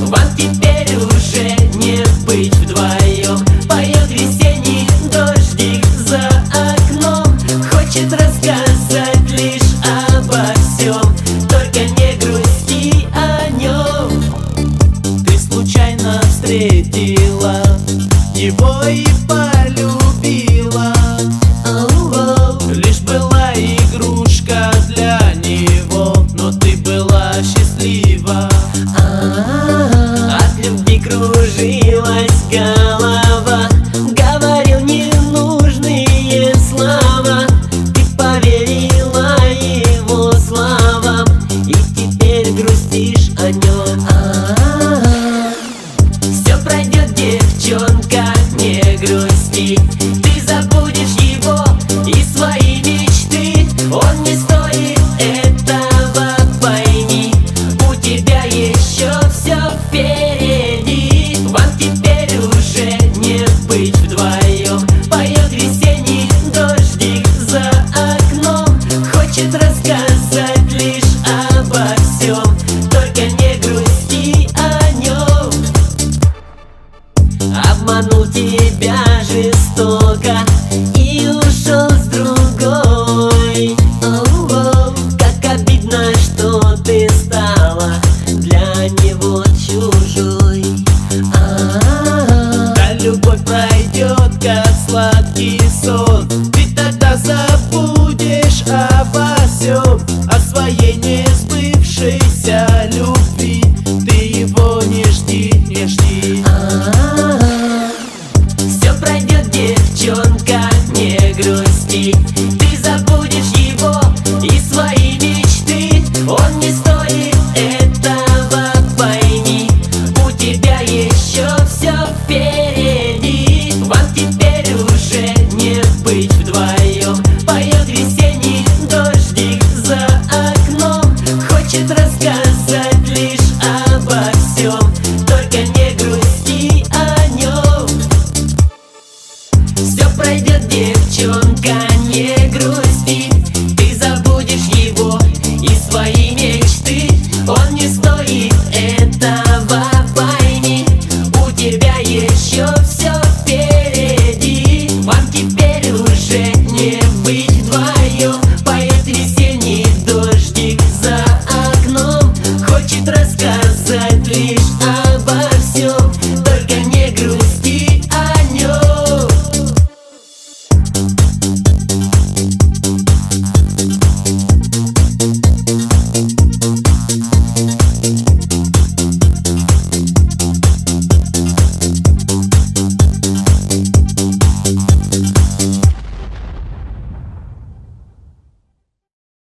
Вам теперь уже не быть вдвоем. Поет весенний дождик за окном. Хочет рассказать лишь обо всем, только не грусти о нем. Ты случайно встретила его и полюбила. Лишь была игрушка для него, но ты была счастлива. От любви кружилась голова, говорил ненужные слова. Ты поверила его словам и теперь грустишь о нем. Все пройдет, девчонка, не грусти. Ты забудешь его и свои мечты. Он не стоит этого, пойми. У тебя еще все впереди. Вам теперь уже не быть вдвоем. Поет весенний дождик за окном. Хочет рассказать лишь обо всем, только не грусти о нем. Обманул тебя жестоко и ушел с другой. Как обидно, что ты стала для него чужой. Да любовь пройдет, как сладкий сон. Ты тогда забудешь обо всем, о своей несбывшейся любви. Ты его не жди, не жди. Все пройдет, девчонка, не грусти. Ты забудешь его и свои мечты. Он не стоит этого, пойми. У тебя еще все впереди. Вам теперь уже не быть вдвоем. Поет весенний дождик за окном. Хочет рассказать лишь